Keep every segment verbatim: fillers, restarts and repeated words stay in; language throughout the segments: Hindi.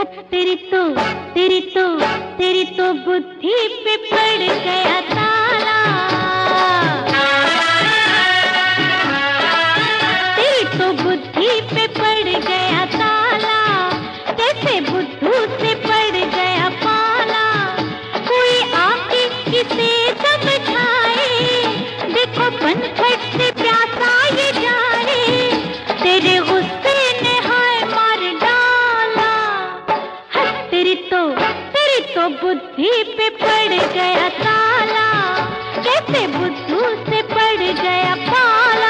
तेरी तो तेरी तो तेरी तो बुद्धि पे पड़ गया ताला। तेरी तो बुद्धि पे पड़ गया ताला, कैसे बुद्धू से पड़ गया पाला। कोई आके किसे समझाए, देखो पनघट से प्यासा ये जाए। तेरे गुस्से ने हाय मार डाला। हट तेरी तो तेरी तो बुद्धि पे पड़ गया ताला, कैसे बुद्धू से पड़ गया पाला।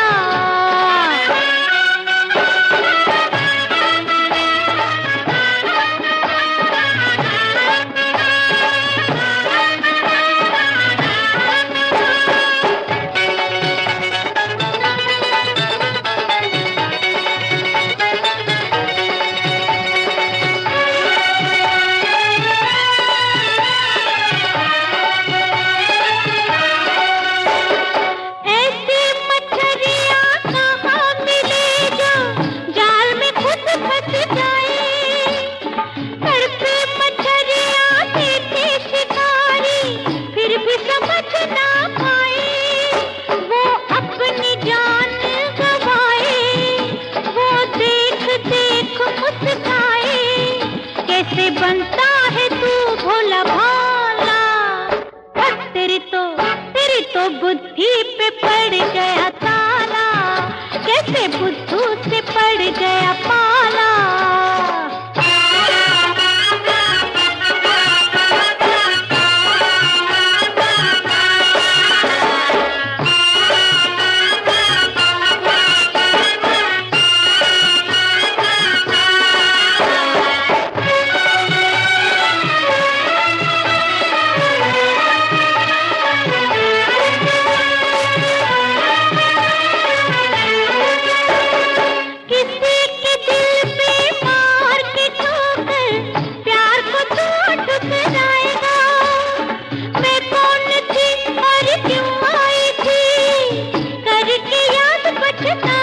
कैसे बनता है तू भोला भाला। तेरी तो तेरी तो बुद्धि पे पड़ गया ताला, कैसे बुद्धू से पड़ गया पाला। Bye.